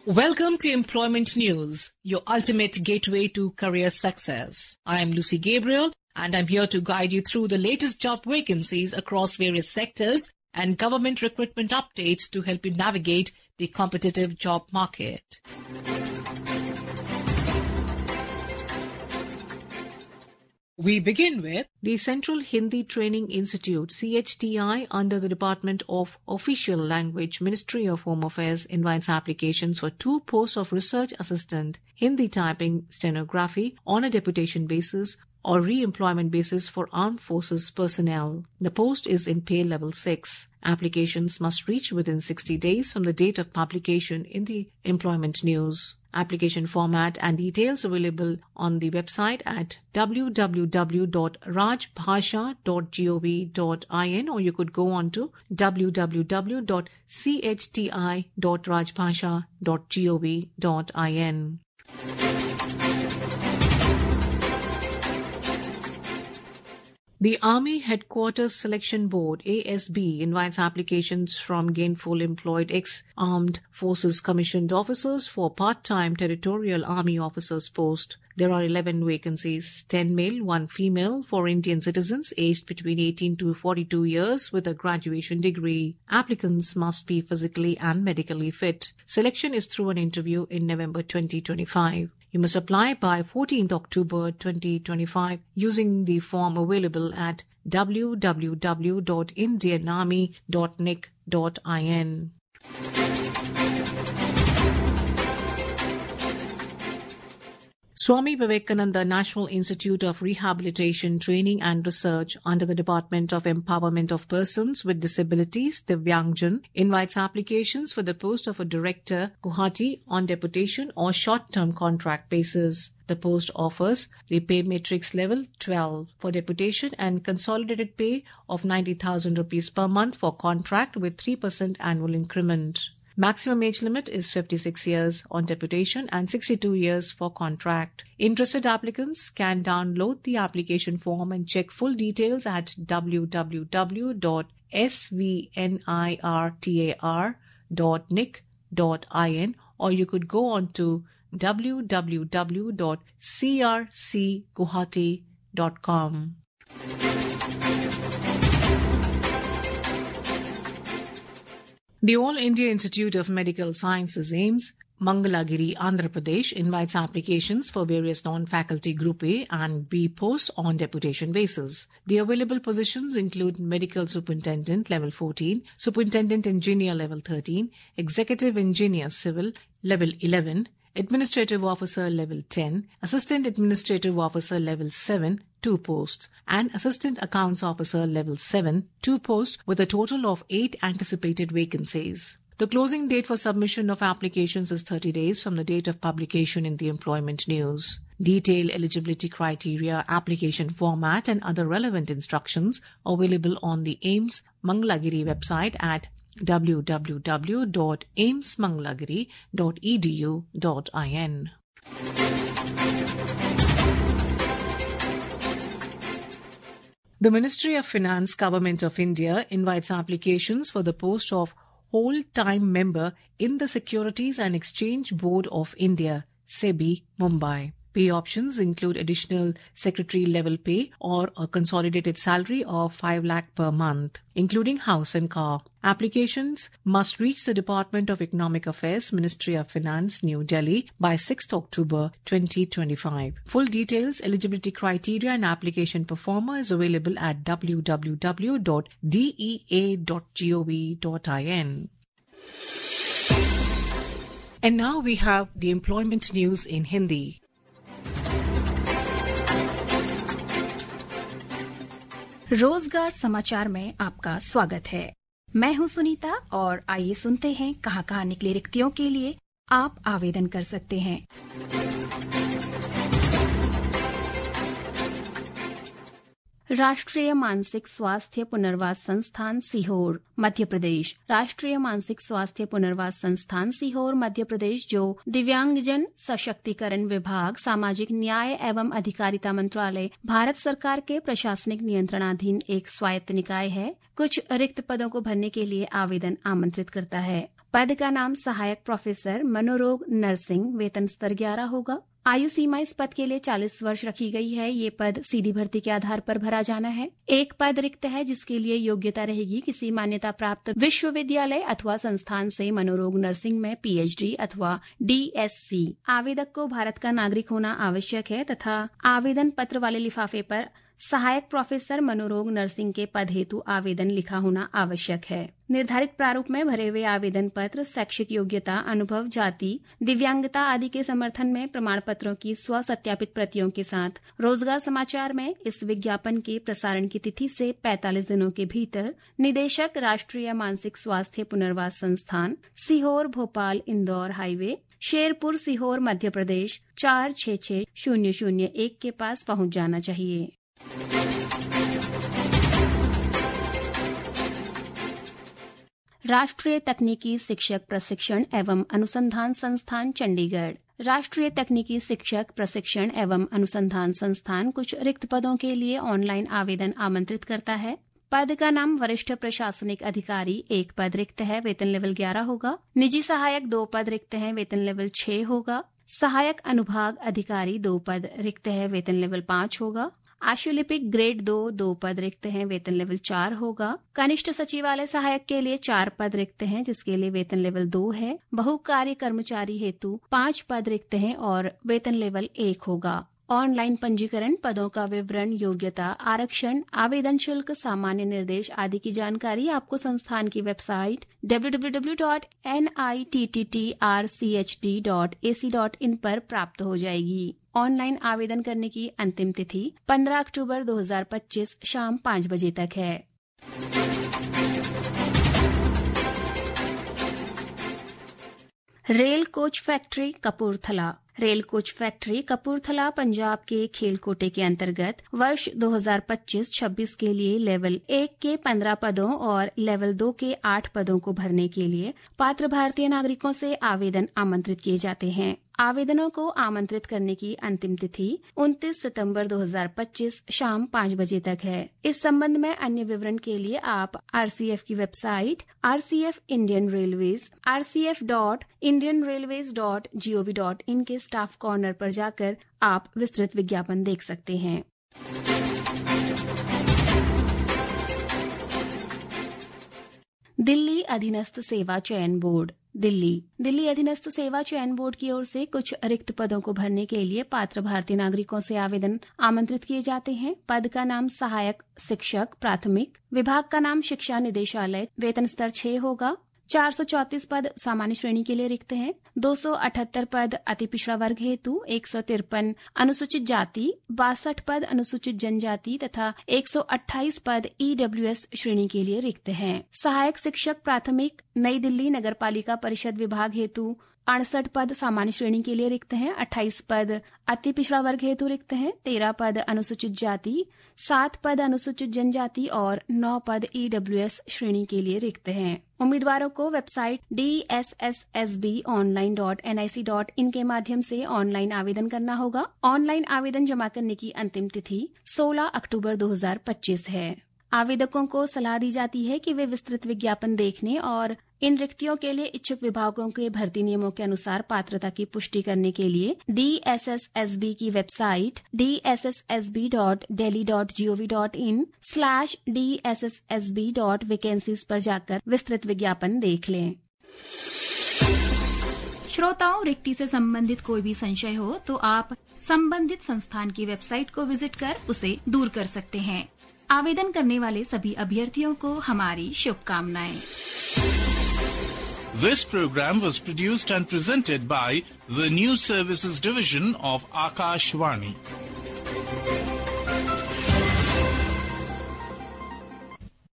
Welcome to Employment News, your ultimate gateway to career success. I am Lucy Gabriel, and I'm here to guide you through the latest job vacancies across various sectors and government recruitment updates to help you navigate the competitive job market. We begin with the Central Hindi Training Institute, CHTI, under the Department of Official Language, Ministry of Home Affairs, invites applications for 2 posts of Research Assistant, Hindi Typing Stenography on a deputation basis or re-employment basis for armed forces personnel. The post is in pay level 6. Applications must reach within 60 days from the date of publication in the Employment News. Application format and details available on the website at www.rajbhasha.gov.in, or you could go on to www.chti.rajbhasha.gov.in. The Army Headquarters Selection Board, ASB, invites applications from gainful employed ex-armed forces commissioned officers for part-time territorial army officers post. There are 11 vacancies, 10 male, 1 female, for Indian citizens aged between 18 to 42 years with a graduation degree. Applicants must be physically and medically fit. Selection is through an interview in November 2025. You must apply by 14th October 2025 using the form available at www.indianarmy.nic.in. Swami Vivekananda National Institute of Rehabilitation, Training and Research under the Department of Empowerment of Persons with Disabilities, Divyangjan, invites applications for the post of a Director, Guwahati, on deputation or short-term contract basis. The post offers the pay matrix level 12 for deputation and consolidated pay of 90,000 rupees per month for contract with 3% annual increment. Maximum age limit is 56 years on deputation and 62 years for contract. Interested applicants can download the application form and check full details at www.svnirtar.nic.in, or you could go on to www.crcguwahati.com. The All India Institute of Medical Sciences, AIIMS, Mangalagiri, Andhra Pradesh, invites applications for various non-faculty Group A and B posts on deputation basis. The available positions include Medical Superintendent Level 14, Superintendent Engineer Level 13, Executive Engineer Civil Level 11, Administrative Officer Level 10, Assistant Administrative Officer Level 7, 2 posts, and Assistant Accounts Officer Level 7, 2 posts, with a total of 8 anticipated vacancies. The closing date for submission of applications is 30 days from the date of publication in the Employment News. Detailed eligibility criteria, application format, and other relevant instructions are available on the AIIMS Mangalagiri website at www.aimsmangalagiri.edu.in. The Ministry of Finance, Government of India, invites applications for the post of whole-time member in the Securities and Exchange Board of India, SEBI, Mumbai. Pay options include additional secretary level pay or a consolidated salary of 5 lakh per month, including house and car. Applications must reach the Department of Economic Affairs, Ministry of Finance, New Delhi by 6th October 2025. Full details, eligibility criteria and application performer is available at www.dea.gov.in. And now we have the employment news in Hindi. रोजगार समाचार में आपका स्वागत है। मैं हूं सुनीता और आइए सुनते हैं कहां निकली रिक्तियों के लिए आप आवेदन कर सकते हैं। राष्ट्रीय मानसिक स्वास्थ्य पुनर्वास संस्थान सीहोर मध्य प्रदेश। राष्ट्रीय मानसिक स्वास्थ्य पुनर्वास संस्थान सीहोर मध्य प्रदेश, जो दिव्यांगजन सशक्तिकरण विभाग, सामाजिक न्याय एवं अधिकारिता मंत्रालय, भारत सरकार के प्रशासनिक नियंत्रणाधीन एक स्वायत्त निकाय है, कुछ रिक्त पदों को भरने के लिए आवेदन आमंत्रित करता है। पद का नाम सहायक प्रोफेसर मनोरोग नर्सिंग, वेतन स्तर 11 होगा। आयु सीमा इस पद के लिए 40 वर्ष रखी गई है। ये पद सीधी भर्ती के आधार पर भरा जाना है। एक पद रिक्त है जिसके लिए योग्यता रहेगी किसी मान्यता प्राप्त विश्वविद्यालय अथवा संस्थान से मनोरोग नर्सिंग में PhD अथवा DSc। आवेदक को भारत का नागरिक होना आवश्यक है तथा आवेदन पत्र वाले लिफाफे पर सहायक प्रोफेसर मनोरोग नर्सिंग के पद हेतु आवेदन लिखा होना आवश्यक है। निर्धारित प्रारूप में भरे हुए आवेदन पत्र शैक्षिक योग्यता, अनुभव, जाति, दिव्यांगता आदि के समर्थन में प्रमाण पत्रों की स्व सत्यापित प्रतियों के साथ रोजगार समाचार में इस विज्ञापन के प्रसारण की तिथि से 45 दिनों के भीतर निदेशक राष्ट्रीय मानसिक स्वास्थ्य पुनर्वास संस्थान, सीहोर भोपाल इंदौर हाईवे, शेरपुर सीहोर मध्य प्रदेश 466001 के पास पहुंच जाना चाहिए। राष्ट्रीय तकनीकी शिक्षक प्रशिक्षण एवं अनुसंधान संस्थान चंडीगढ़। राष्ट्रीय तकनीकी शिक्षक प्रशिक्षण एवं अनुसंधान संस्थान कुछ रिक्त पदों के लिए ऑनलाइन आवेदन आमंत्रित करता है। पद का नाम वरिष्ठ प्रशासनिक अधिकारी, एक पद रिक्त है, वेतन लेवल 11 होगा। निजी सहायक 2 पद रिक्त हैं, वेतन लेवल 6 होगा। सहायक अनुभाग अधिकारी 2 पद रिक्त है, वेतन लेवल 5 होगा। आशुलिपिक ग्रेड 2 पद रिक्त हैं, वेतन लेवल 4 होगा। कनिष्ठ सचिवालय सहायक के लिए 4 पद रिक्त हैं जिसके लिए वेतन लेवल 2 है। बहुकार्य कर्मचारी हेतु 5 पद रिक्त हैं और वेतन लेवल 1 होगा। ऑनलाइन पंजीकरण, पदों का विवरण, योग्यता, आरक्षण, आवेदन शुल्क, सामान्य निर्देश आदि की जानकारी आपको संस्थान की वेबसाइट www.nitttrchd.ac.in पर प्राप्त हो जाएगी। ऑनलाइन आवेदन करने की अंतिम तिथि 15 अक्टूबर 2025 शाम 5 बजे तक है। Rail coach factory Kapurthala. Rail coach factory Kapurthala Punjab के खेल कोटे के अंतर्गत वर्ष 2025-26 के लिए लेवल 1 के 15 पदों और लेवल 2 के 8 पदों को भरने के लिए पात्र भारतीय नागरिकों से आवेदन आमंत्रित किए जाते हैं। आवेदनों को आमंत्रित करने की अंतिम तिथि 29 सितंबर 2025 शाम 5 बजे तक है। इस संबंध में अन्य विवरण के लिए आप RCF की website RCF Indian railways rcf.indianrailways.gov.in के स्टाफ कॉर्नर पर जाकर आप विस्तृत विज्ञापन देख सकते हैं। दिल्ली अधीनस्थ सेवा चयन बोर्ड। दिल्ली अधीनस्थ सेवा चयन बोर्ड की ओर से कुछ रिक्त पदों को भरने के लिए पात्र भारतीय नागरिकों से आवेदन आमंत्रित किए जाते हैं। पद का नाम सहायक शिक्षक प्राथमिक, विभाग का नाम शिक्षा निदेशालय, वेतन स्तर 6 होगा। 434 पद सामान्य श्रेणी के लिए रिक्त हैं। 278 पद अति पिछड़ा वर्ग हेतु, 153 अनुसूचित जाति, 62 पद अनुसूचित जनजाति तथा 128 पद EWS श्रेणी के लिए रिक्त हैं। सहायक शिक्षक प्राथमिक नई दिल्ली नगर पालिका परिषद विभाग हेतु 68 पद सामान्य श्रेणी के लिए रिक्त हैं। 28 पद अति पिछड़ा वर्ग हेतु रिक्त हैं। 13 पद अनुसूचित जाति, 7 पद अनुसूचित जनजाति और 9 पद EWS श्रेणी के लिए रिक्त हैं। उम्मीदवारों को वेबसाइट dssbonline.nic.in के माध्यम से ऑनलाइन आवेदन करना होगा। ऑनलाइन आवेदन जमा करने की अंतिम तिथि 16 अक्टूबर 2025 है। आवेदकों को सलाह दी जाती है कि वे विस्तृत विज्ञापन देखने और इन रिक्तियों के लिए इच्छुक विभागों के भर्ती नियमों के अनुसार पात्रता की पुष्टि करने के लिए DSSSB की वेबसाइट dsssb.delhi.gov.in/dsssb.vacancies पर जाकर विस्तृत विज्ञापन देख लें। श्रोताओं, रिक्ति से संबंधित कोई भी संशय हो तो आप संबंधित संस्थान की वेबसाइट को विजिट कर उसे दूर कर सकते हैं। आवेदन करने वाले सभी अभ्यर्थियों को हमारी शुभकामनाएं। This program was produced and presented by the News Services Division of Akashvani.